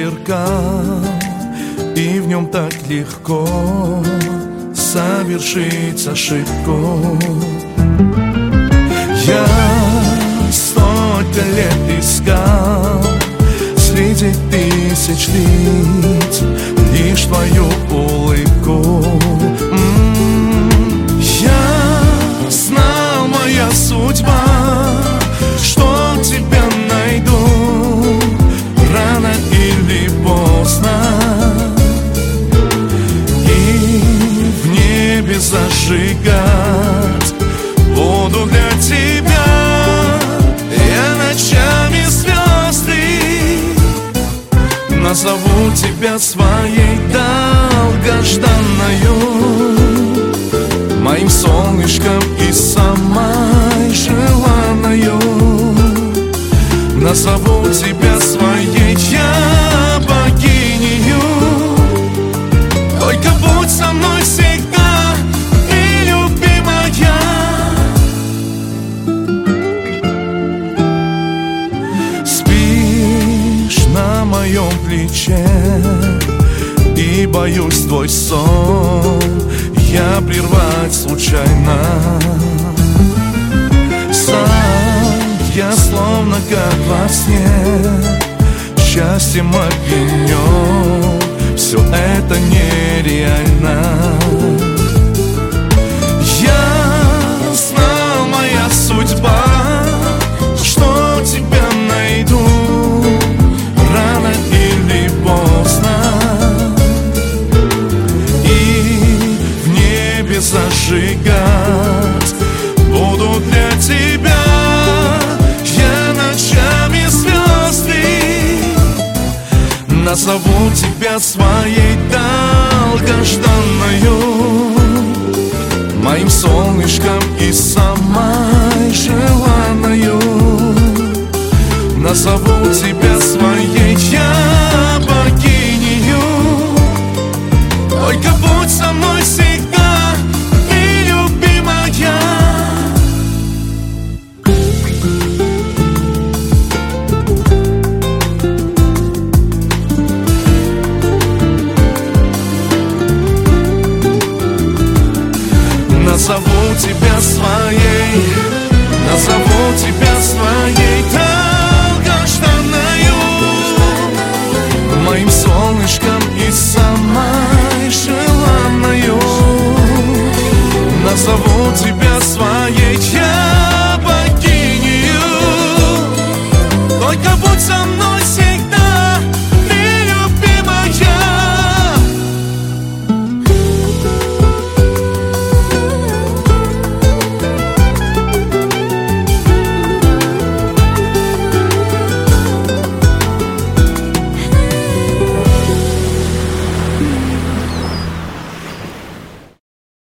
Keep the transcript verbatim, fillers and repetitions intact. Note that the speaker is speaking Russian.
зеркал, и в нем так легко совершить ошибку. Я столько лет искал среди тысяч лиц лишь твою улыбку. М-м-м. Я знал, моя судьба, что тебя найду рано или поздно, и в небе зажигать буду для тебя я ночами звезды. Назову тебя своей долгожданною, моим солнышком и самой желанною. Назову тебя своей я богинею. Только будь со мной всегда, ты любимая. Спишь на моем плече, и боюсь твой сон я прервать случайно. Сам я словно как во сне, счастьем опьянён, все это нереально. Я знал, моя судьба, что тебя найду рано или поздно, и в небе зажигать буду для тебя я ночами звезды. Назову тебя своей долгожданною, моим солнышком и самой желанною. Назову тебя своей я богинею. Только будь со мной всегда, ты любимая. Назову тебя своей, назову тебя своей.